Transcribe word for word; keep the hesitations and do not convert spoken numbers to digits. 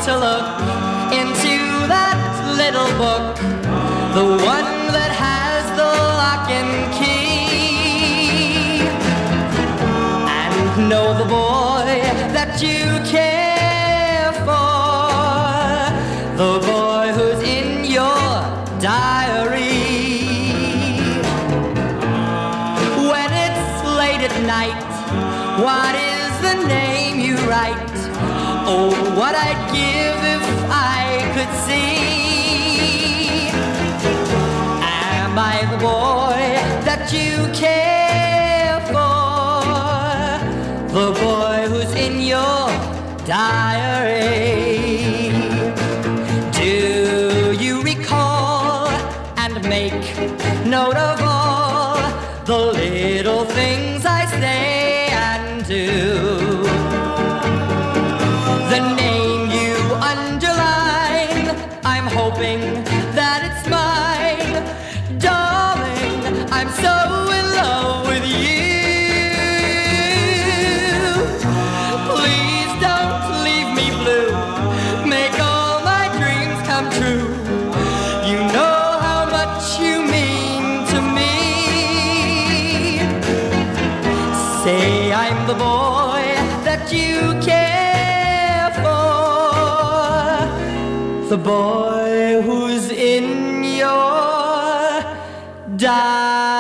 to look into that little book, the one that has the lock and key, and know the boy that you care for, the boy who's in your diary. When it's late at night, what is the name you write? Oh, what I'd give if I could see. Am I the boy that you care for, the boy who's in your diary? Do you recall and make note of all the little things I say and do? The name you underline, I'm hoping that it's mine. Darling, I'm so in love with you. Please don't leave me blue, make all my dreams come true. You know how much you mean to me. Say I'm the boy that you care for, the boy who's in your diary.